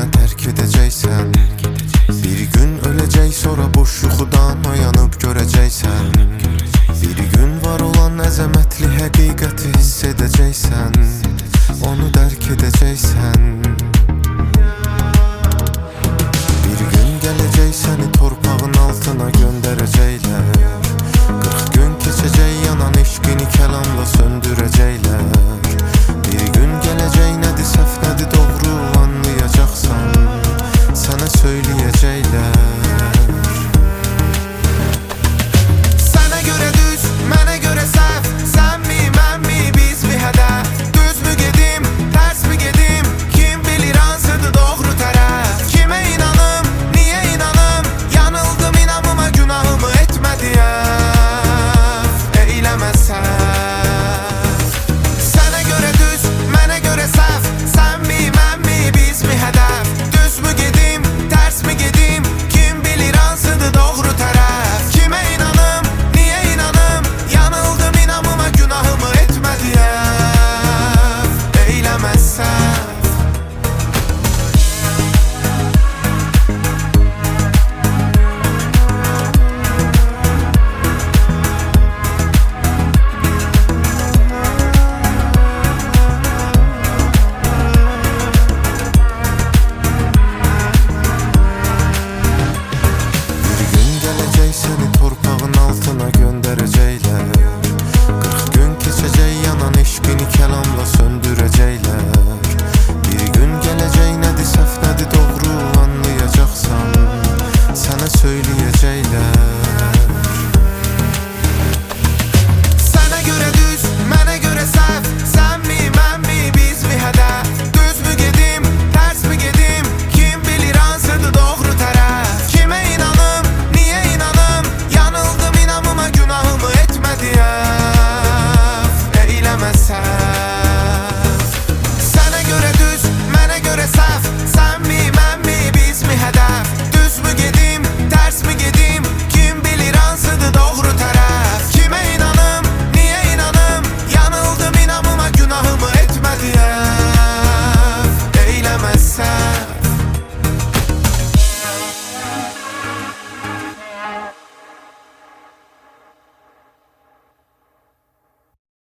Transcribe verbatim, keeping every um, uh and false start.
məni tərk edəcəksən. Bir gün öləcək, sonra boş yuxudan oyanıb görəcəksən. Bir gün var olan əzəmətli həqiqəti hiss edəcəksən. Onu dərk edəcəksən. Bir gün gələcək, səni torpağın altına göndərəcəklər. Qırx gün keçəcək yanan eşqin